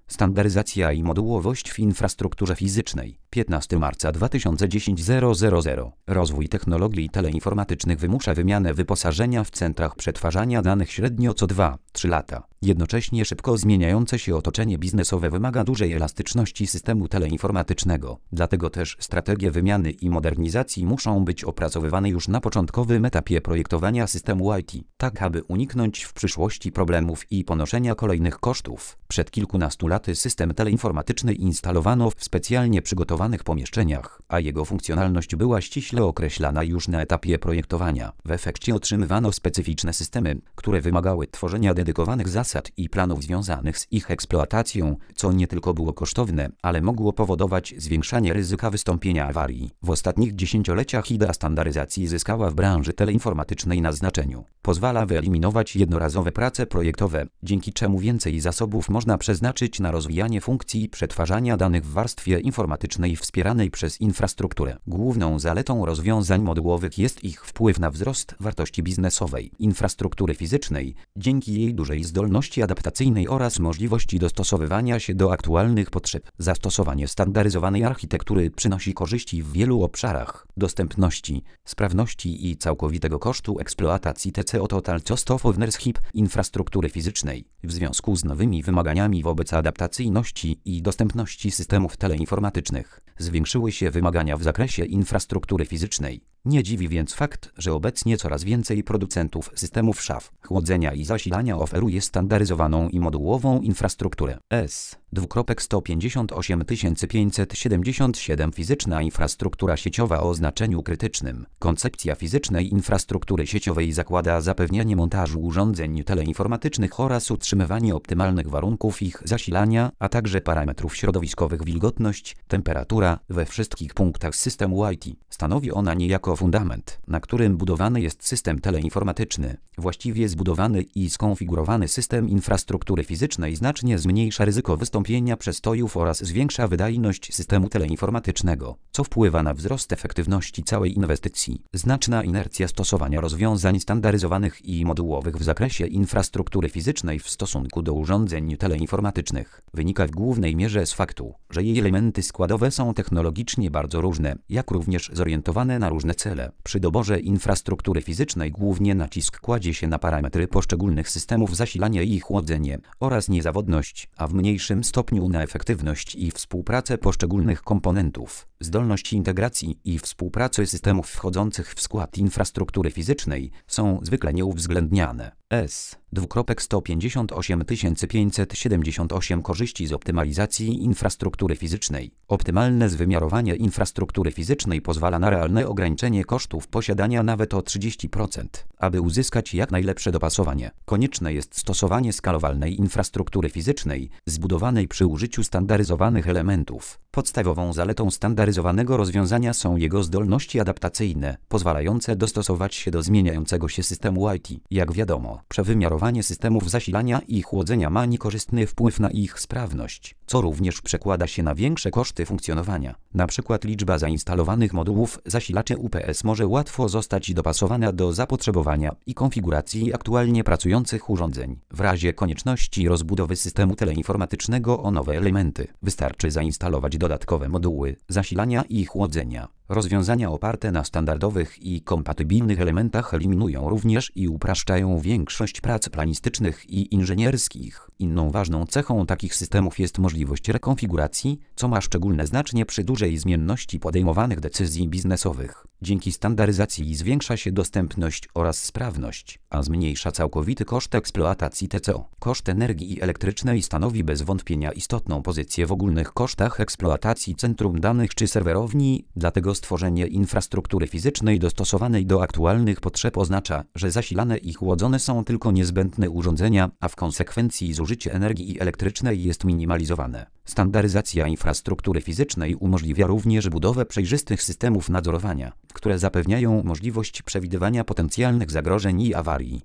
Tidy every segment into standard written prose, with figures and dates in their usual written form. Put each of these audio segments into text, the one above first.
Standaryzacja i modułowość w infrastrukturze fizycznej. 15 marca 2010 000. Rozwój technologii teleinformatycznych wymusza wymianę wyposażenia w centrach przetwarzania danych średnio co 2-3 lata. Jednocześnie szybko zmieniające się otoczenie biznesowe wymaga dużej elastyczności systemu teleinformatycznego. Dlatego też strategie wymiany i modernizacji muszą być opracowywane już na początkowym etapie projektowania systemu IT, tak aby uniknąć w przyszłości problemów i ponoszenia kolejnych kosztów. Przed kilkunastu laty system teleinformatyczny instalowano w specjalnie przygotowanych pomieszczeniach, a jego funkcjonalność była ściśle określana już na etapie projektowania. W efekcie otrzymywano specyficzne systemy, które wymagały tworzenia dedykowanych zasad i planów związanych z ich eksploatacją, co nie tylko było kosztowne, ale mogło powodować zwiększanie ryzyka wystąpienia awarii. W ostatnich dziesięcioleciach idea standaryzacji zyskała w branży teleinformatycznej na znaczeniu. Pozwala wyeliminować jednorazowe prace projektowe, dzięki czemu więcej zasobów można przeznaczyć na rozwijanie funkcji przetwarzania danych w warstwie informatycznej wspieranej przez infrastrukturę. Główną zaletą rozwiązań modułowych jest ich wpływ na wzrost wartości biznesowej infrastruktury fizycznej, dzięki jej dużej zdolności adaptacyjnej oraz możliwości dostosowywania się do aktualnych potrzeb. Zastosowanie standaryzowanej architektury przynosi korzyści w wielu obszarach: dostępności, sprawności i całkowitego kosztu eksploatacji TCO Total Cost of Ownership infrastruktury fizycznej. W związku z nowymi wymaganiami wobec adaptacyjności i dostępności systemów teleinformatycznych zwiększyły się wymagania w zakresie infrastruktury fizycznej. Nie dziwi więc fakt, że obecnie coraz więcej producentów systemów szaf, chłodzenia i zasilania oferuje standaryzowaną i modułową infrastrukturę. S258577 Fizyczna infrastruktura sieciowa o znaczeniu krytycznym. Koncepcja fizycznej infrastruktury sieciowej zakłada zapewnienie montażu urządzeń teleinformatycznych oraz utrzymywanie optymalnych warunków ich zasilania, a także parametrów środowiskowych wilgotność, temperatura we wszystkich punktach systemu IT. Stanowi ona niejako fundament, na którym budowany jest system teleinformatyczny. Właściwie zbudowany i skonfigurowany system infrastruktury fizycznej znacznie zmniejsza ryzyko wystąpienia przestojów oraz zwiększa wydajność systemu teleinformatycznego, co wpływa na wzrost efektywności całej inwestycji. Znaczna inercja stosowania rozwiązań standaryzowanych i modułowych w zakresie infrastruktury fizycznej w stosunku do urządzeń teleinformatycznych wynika w głównej mierze z faktu, że jej elementy składowe są technologicznie bardzo różne, jak również zorientowane na różne cele. Przy doborze infrastruktury fizycznej głównie nacisk kładzie się na parametry poszczególnych systemów zasilania i chłodzenie oraz niezawodność, a w mniejszym stopniu na efektywność i współpracę poszczególnych komponentów. Zdolność integracji i współpracy systemów wchodzących w skład infrastruktury fizycznej są zwykle nieuwzględniane. S258578 Korzyści z optymalizacji infrastruktury fizycznej. Optymalne zwymiarowanie infrastruktury fizycznej pozwala na realne ograniczenie kosztów posiadania nawet o 30%. Aby uzyskać jak najlepsze dopasowanie, konieczne jest stosowanie skalowalnej infrastruktury fizycznej, zbudowanej przy użyciu standaryzowanych elementów. Podstawową zaletą standaryzowanego rozwiązania są jego zdolności adaptacyjne, pozwalające dostosować się do zmieniającego się systemu IT. Jak wiadomo, przewymiarowanie systemów zasilania i chłodzenia ma niekorzystny wpływ na ich sprawność, co również przekłada się na większe koszty funkcjonowania. Na przykład liczba zainstalowanych modułów zasilaczy UPS może łatwo zostać dopasowana do zapotrzebowania i konfiguracji aktualnie pracujących urządzeń. W razie konieczności rozbudowy systemu teleinformatycznego o nowe elementy, wystarczy zainstalować dodatkowe moduły zasilania i chłodzenia. Rozwiązania oparte na standardowych i kompatybilnych elementach eliminują również i upraszczają większość prac planistycznych i inżynierskich. Inną ważną cechą takich systemów jest możliwość rekonfiguracji, co ma szczególne znaczenie przy dużej zmienności podejmowanych decyzji biznesowych. Dzięki standaryzacji zwiększa się dostępność oraz sprawność, a zmniejsza całkowity koszt eksploatacji TCO. Koszt energii elektrycznej stanowi bez wątpienia istotną pozycję w ogólnych kosztach eksploatacji centrum danych czy serwerowni, dlatego stworzenie infrastruktury fizycznej dostosowanej do aktualnych potrzeb oznacza, że zasilane i chłodzone są tylko niezbędne urządzenia, a w konsekwencji zużycie energii elektrycznej jest minimalizowane. Standaryzacja infrastruktury fizycznej umożliwia również budowę przejrzystych systemów nadzorowania, które zapewniają możliwość przewidywania potencjalnych zagrożeń i awarii.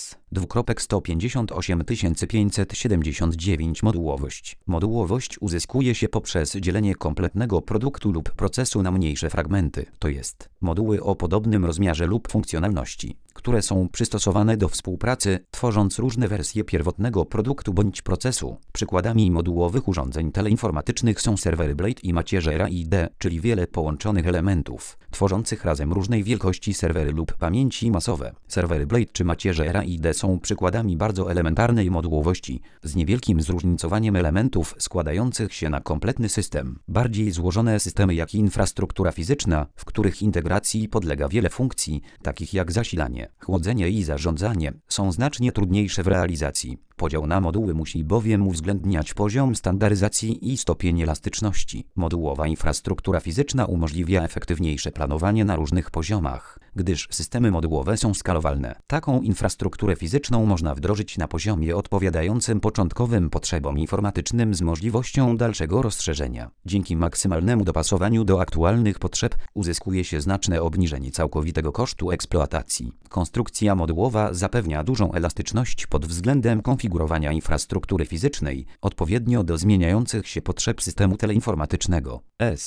S258579 Modułowość. Modułowość uzyskuje się poprzez dzielenie kompletnego produktu lub procesu na mniejsze fragmenty, to jest moduły o podobnym rozmiarze lub funkcjonalności. które są przystosowane do współpracy, tworząc różne wersje pierwotnego produktu bądź procesu. Przykładami modułowych urządzeń teleinformatycznych są serwery Blade i macierze RAID, czyli wiele połączonych elementów, tworzących razem różnej wielkości serwery lub pamięci masowe. Serwery Blade czy macierze RAID są przykładami bardzo elementarnej modułowości, z niewielkim zróżnicowaniem elementów składających się na kompletny system. Bardziej złożone systemy jak infrastruktura fizyczna, w których integracji podlega wiele funkcji, takich jak zasilanie, chłodzenie i zarządzanie, są znacznie trudniejsze w realizacji. Podział na moduły musi bowiem uwzględniać poziom standaryzacji i stopień elastyczności. Modułowa infrastruktura fizyczna umożliwia efektywniejsze planowanie na różnych poziomach, gdyż systemy modułowe są skalowalne. Taką infrastrukturę fizyczną można wdrożyć na poziomie odpowiadającym początkowym potrzebom informatycznym z możliwością dalszego rozszerzenia. Dzięki maksymalnemu dopasowaniu do aktualnych potrzeb uzyskuje się znaczne obniżenie całkowitego kosztu eksploatacji. Konstrukcja modułowa zapewnia dużą elastyczność pod względem konfigurowania infrastruktury fizycznej, odpowiednio do zmieniających się potrzeb systemu teleinformatycznego.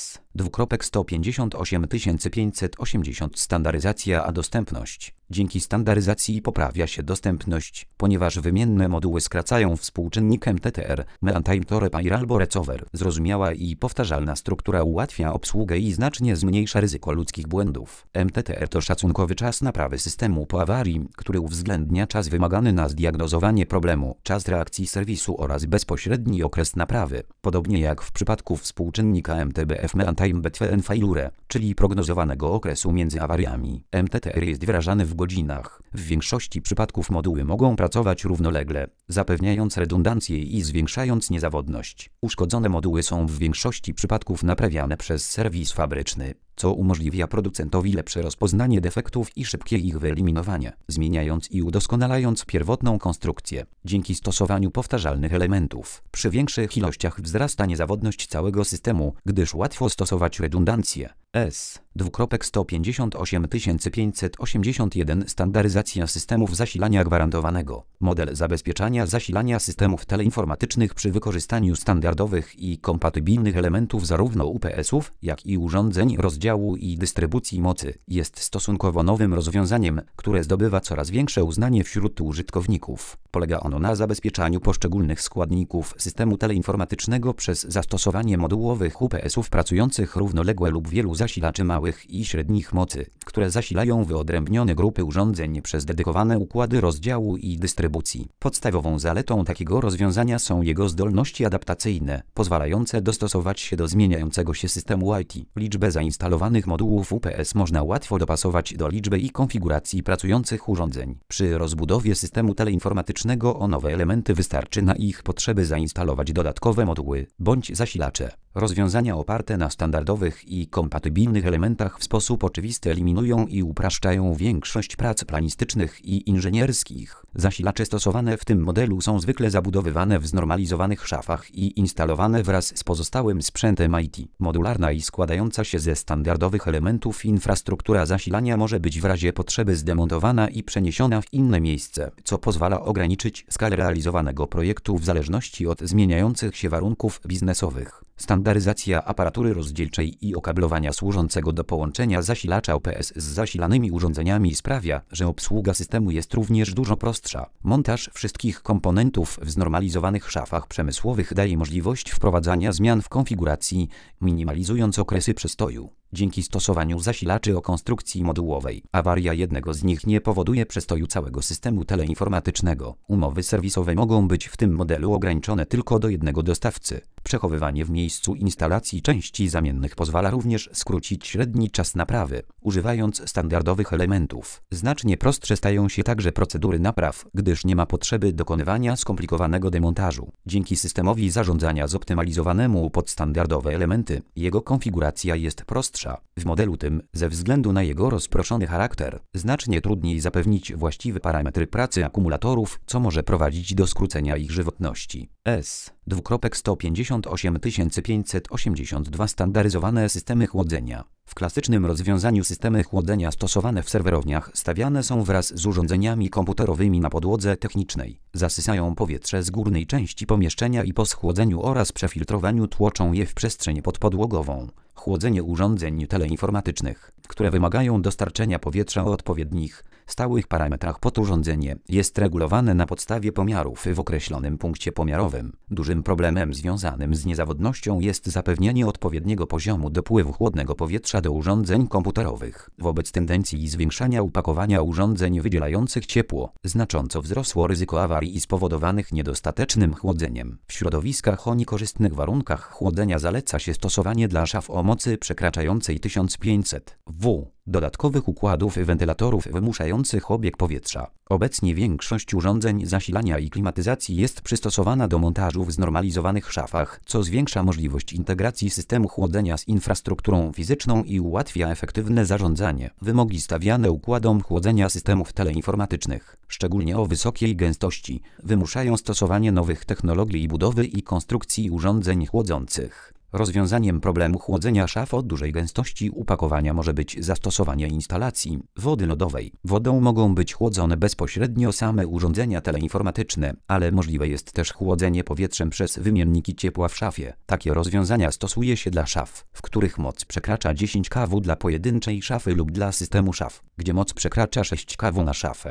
S:158 Standaryzacja a dostępność. Dzięki standaryzacji poprawia się dostępność, ponieważ wymienne moduły skracają współczynnik MTTR, Mean Time to Repair albo Recover. Zrozumiała i powtarzalna struktura ułatwia obsługę i znacznie zmniejsza ryzyko ludzkich błędów. MTTR to szacunkowy czas naprawy systemu po awarii, który uwzględnia czas wymagany na zdiagnozowanie problemu, czas reakcji serwisu oraz bezpośredni okres naprawy. Podobnie jak w przypadku współczynnika MTBF Mean Time Between Failure, czyli prognozowanego okresu między awariami. MTTR jest wyrażany w godzinach. W większości przypadków moduły mogą pracować równolegle, zapewniając redundancję i zwiększając niezawodność. Uszkodzone moduły są w większości przypadków naprawiane przez serwis fabryczny, co umożliwia producentowi lepsze rozpoznanie defektów i szybkie ich wyeliminowanie, zmieniając i udoskonalając pierwotną konstrukcję. Dzięki stosowaniu powtarzalnych elementów, przy większych ilościach wzrasta niezawodność całego systemu, gdyż łatwo stosować redundancję. S:158 Standaryzacja systemów zasilania gwarantowanego. Model zabezpieczania zasilania systemów teleinformatycznych przy wykorzystaniu standardowych i kompatybilnych elementów zarówno UPS-ów, jak i urządzeń rozdziału i dystrybucji mocy jest stosunkowo nowym rozwiązaniem, które zdobywa coraz większe uznanie wśród użytkowników. Polega ono na zabezpieczaniu poszczególnych składników systemu teleinformatycznego przez zastosowanie modułowych UPS-ów pracujących równolegle lub wielu zasilaczy małych i średnich mocy, które zasilają wyodrębnione grupy urządzeń przez dedykowane układy rozdziału i dystrybucji. Podstawową zaletą takiego rozwiązania są jego zdolności adaptacyjne, pozwalające dostosować się do zmieniającego się systemu IT. Liczbę zainstalowanych modułów UPS można łatwo dopasować do liczby i konfiguracji pracujących urządzeń. Przy rozbudowie systemu teleinformatycznego o nowe elementy wystarczy na ich potrzeby zainstalować dodatkowe moduły bądź zasilacze. Rozwiązania oparte na standardowych i kompatybilnych elementach w sposób oczywisty eliminują i upraszczają większość prac planistycznych i inżynierskich. Zasilacze stosowane w tym modelu są zwykle zabudowywane w znormalizowanych szafach i instalowane wraz z pozostałym sprzętem IT. Modularna i składająca się ze standardowych elementów infrastruktura zasilania może być w razie potrzeby zdemontowana i przeniesiona w inne miejsce, co pozwala ograniczyć skalę realizowanego projektu w zależności od zmieniających się warunków biznesowych. Standaryzacja aparatury rozdzielczej i okablowania służącego do połączenia zasilacza UPS z zasilanymi urządzeniami sprawia, że obsługa systemu jest również dużo prostsza. Montaż wszystkich komponentów w znormalizowanych szafach przemysłowych daje możliwość wprowadzania zmian w konfiguracji, minimalizując okresy przestoju. Dzięki stosowaniu zasilaczy o konstrukcji modułowej, awaria jednego z nich nie powoduje przestoju całego systemu teleinformatycznego. Umowy serwisowe mogą być w tym modelu ograniczone tylko do jednego dostawcy. Przechowywanie w miejscu instalacji części zamiennych pozwala również skrócić średni czas naprawy, używając standardowych elementów. Znacznie prostsze stają się także procedury napraw, gdyż nie ma potrzeby dokonywania skomplikowanego demontażu. Dzięki systemowi zarządzania zoptymalizowanemu pod standardowe elementy, jego konfiguracja jest prostsza. W modelu tym, ze względu na jego rozproszony charakter, znacznie trudniej zapewnić właściwe parametry pracy akumulatorów, co może prowadzić do skrócenia ich żywotności. S:158 Standaryzowane systemy chłodzenia. W klasycznym rozwiązaniu systemy chłodzenia stosowane w serwerowniach stawiane są wraz z urządzeniami komputerowymi na podłodze technicznej. Zasysają powietrze z górnej części pomieszczenia i po schłodzeniu oraz przefiltrowaniu tłoczą je w przestrzeń podpodłogową. Chłodzenie urządzeń teleinformatycznych, które wymagają dostarczenia powietrza o odpowiednich stałych parametrach pod urządzenie jest regulowane na podstawie pomiarów w określonym punkcie pomiarowym. Dużym problemem związanym z niezawodnością jest zapewnienie odpowiedniego poziomu dopływu chłodnego powietrza do urządzeń komputerowych. Wobec tendencji zwiększania upakowania urządzeń wydzielających ciepło, znacząco wzrosło ryzyko awarii spowodowanych niedostatecznym chłodzeniem. W środowiskach o niekorzystnych warunkach chłodzenia zaleca się stosowanie dla szaf o mocy przekraczającej 1500 W dodatkowych układów wentylatorów wymuszających obieg powietrza. Obecnie większość urządzeń zasilania i klimatyzacji jest przystosowana do montażu w znormalizowanych szafach, co zwiększa możliwość integracji systemu chłodzenia z infrastrukturą fizyczną i ułatwia efektywne zarządzanie. Wymogi stawiane układom chłodzenia systemów teleinformatycznych, szczególnie o wysokiej gęstości, wymuszają stosowanie nowych technologii budowy i konstrukcji urządzeń chłodzących. Rozwiązaniem problemu chłodzenia szaf o dużej gęstości upakowania może być zastosowanie instalacji wody lodowej. Wodą mogą być chłodzone bezpośrednio same urządzenia teleinformatyczne, ale możliwe jest też chłodzenie powietrzem przez wymienniki ciepła w szafie. Takie rozwiązania stosuje się dla szaf, w których moc przekracza 10 kW dla pojedynczej szafy lub dla systemu szaf, gdzie moc przekracza 6 kW na szafę.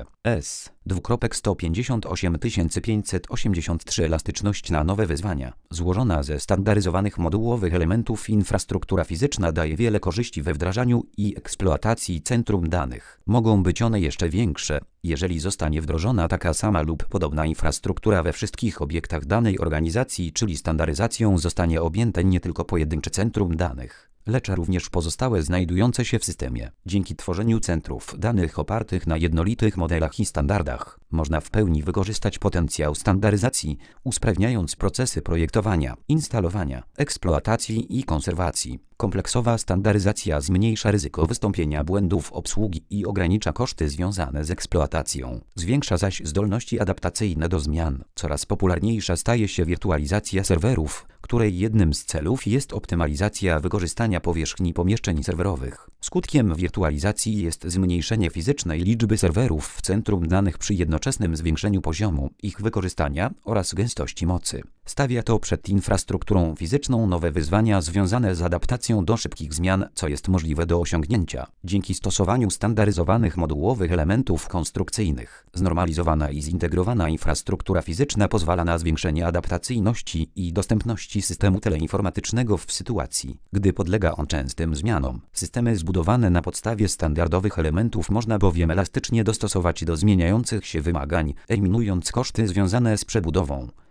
S:158 583 elastyczność na nowe wyzwania. Złożona ze standaryzowanych modułowych elementów infrastruktura fizyczna daje wiele korzyści we wdrażaniu i eksploatacji centrum danych. Mogą być one jeszcze większe, jeżeli zostanie wdrożona taka sama lub podobna infrastruktura we wszystkich obiektach danej organizacji, czyli standaryzacją zostanie objęte nie tylko pojedyncze centrum danych, lecz również pozostałe znajdujące się w systemie. Dzięki tworzeniu centrów danych opartych na jednolitych modelach i standardach, można w pełni wykorzystać potencjał standaryzacji, usprawniając procesy projektowania, instalowania, eksploatacji i konserwacji. Kompleksowa standaryzacja zmniejsza ryzyko wystąpienia błędów obsługi i ogranicza koszty związane z eksploatacją. Zwiększa zaś zdolności adaptacyjne do zmian. Coraz popularniejsza staje się wirtualizacja serwerów, której jednym z celów jest optymalizacja wykorzystania powierzchni pomieszczeń serwerowych. Skutkiem wirtualizacji jest zmniejszenie fizycznej liczby serwerów w centrum danych przy jednoczesnym zwiększeniu poziomu ich wykorzystania oraz gęstości mocy. Stawia to przed infrastrukturą fizyczną nowe wyzwania związane z adaptacją do szybkich zmian, co jest możliwe do osiągnięcia dzięki stosowaniu standaryzowanych modułowych elementów konstrukcyjnych. Znormalizowana i zintegrowana infrastruktura fizyczna pozwala na zwiększenie adaptacyjności i dostępności systemu teleinformatycznego w sytuacji, gdy podlega on częstym zmianom. Systemy zbudowane na podstawie standardowych elementów można bowiem elastycznie dostosować do zmieniających się wymagań, eliminując koszty związane z przebudową.